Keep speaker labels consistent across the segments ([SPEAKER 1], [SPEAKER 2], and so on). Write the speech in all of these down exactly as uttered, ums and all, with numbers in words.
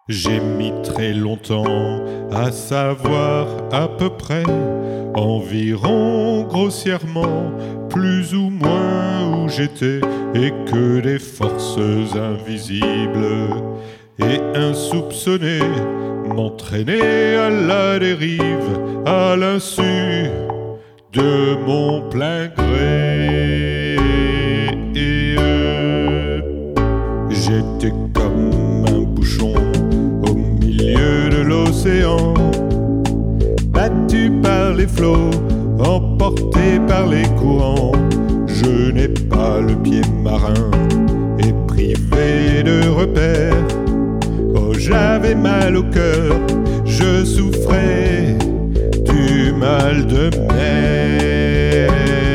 [SPEAKER 1] J'ai mis très longtemps à savoir à peu près, environ grossièrement, plus ou moins où j'étais, et que des forces invisibles et insoupçonnées m'entraînaient à la dérive, à l'insu de mon plein gré. Et euh, j'étais comme un bouchon au milieu de l'océan, battu par les flots, emporté par les courants. Je n'ai pas le pied marin et privé de repères. Oh, j'avais mal au cœur, je souffrais du mal de mer.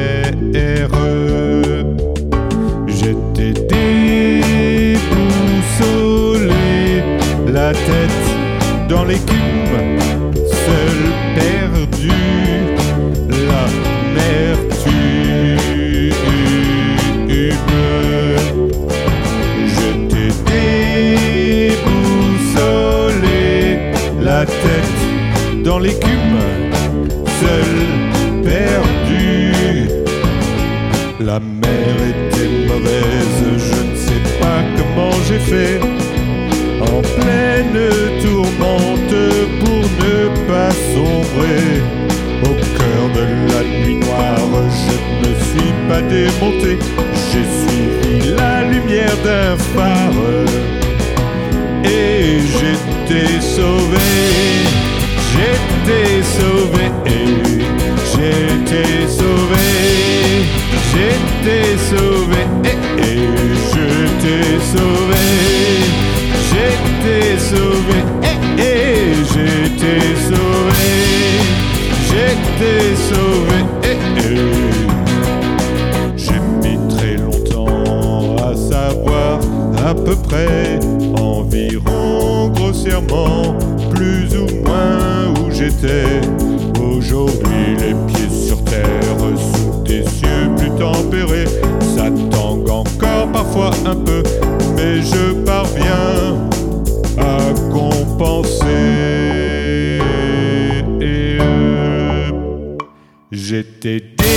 [SPEAKER 1] J'étais déboussolé, la tête dans l'écume, seul perdu, l'amertume. J'étais déboussolé, la tête dans l'écume, seul perdu. La mer était mauvaise, je ne sais pas comment j'ai fait, en pleine tourmente pour ne pas sombrer. Au cœur de la nuit noire, je ne me suis pas démonté, j'ai suivi la lumière d'un phare et j'étais sauvé, j'étais sauvé, j'étais sauvé, j'étais sauvé, j'étais sauvé, j'étais sauvé, j'étais sauvé, j'étais sauvé. J'ai mis très longtemps à savoir à peu près, environ grossièrement, plus ou moins où j'étais. Aujourd'hui les pieds sur terre, sous des cieux plus tempérés, ça tangue encore parfois un peu, mais je parviens à compenser. Et euh, j'étais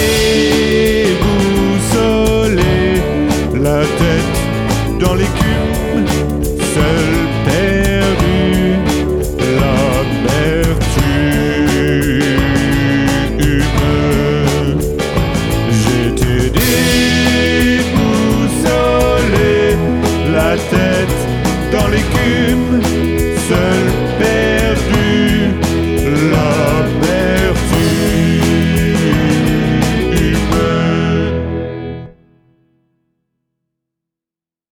[SPEAKER 1] déboussolé, la tête dans l'écume, seul perdu, l'amertume. J'étais déboussolé, la tête dans l'écume, seul